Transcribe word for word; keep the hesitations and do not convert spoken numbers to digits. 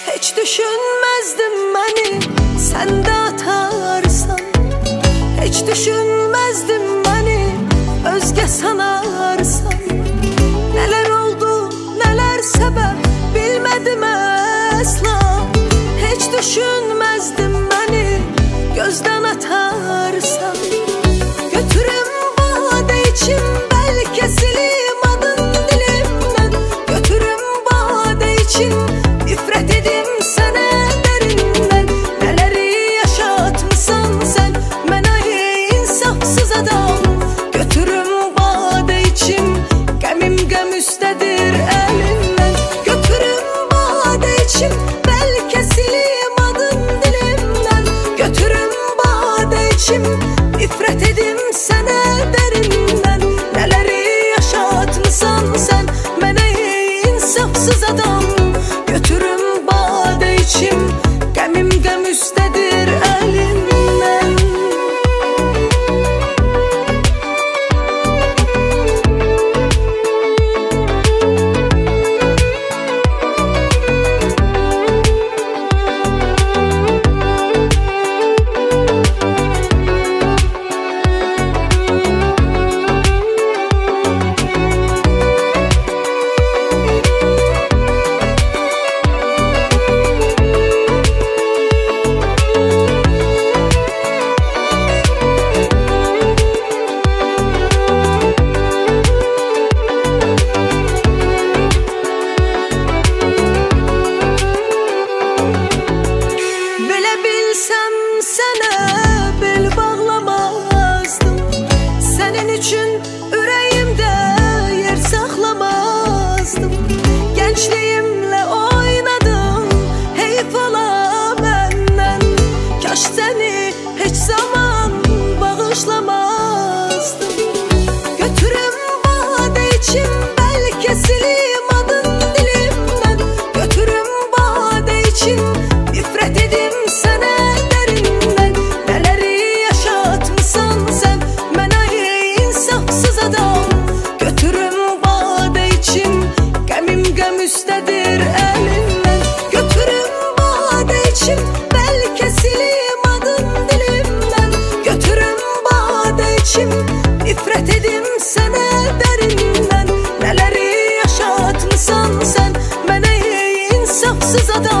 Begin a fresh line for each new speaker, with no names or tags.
Hiç düşünmezdim beni sen de atarsan. Hiç düşünmezdim beni özge sanarsan. Neler oldu neler sebep bilmedim asla. Hiç düşünmezdim beni gözden atarsan. Götürüm bade içim belki silim adın dilimden. Götürüm bade içim nifret edim sana derinden. Neleri yaşatmışsan sen menayı insafsız adam. Götürüm bade içim gemim gem üstedir elinden. Götürüm bade içim belki silim adın dilimden. Götürüm bade içim nifret edim sana derinden. Neleri yaşatmışsan sen menayı insafsız adam. Götürüm bade içim gemim gem üstedir elinden. Bilebilsem sana bel bağlamazdım. Senin için yüreğimde yer saklamazdım. Gençliğimle oynadım heyf ola benden. Kaş seni hiç zaman bağışlamazdım. Götürüm bade içim belki silim adın dilimden. Götürüm bade içim nifret edim sana derinden. Neleri yaşatmışsan sen menayı insafsız adam. Götürüm bade içim gemim gem üstedir elinden. Götürüm bade içim belki silim adın dilimden. Götürüm bade içim nifret edim sana derinden. Neleri yaşatmışsan sen menayı insafsız adam.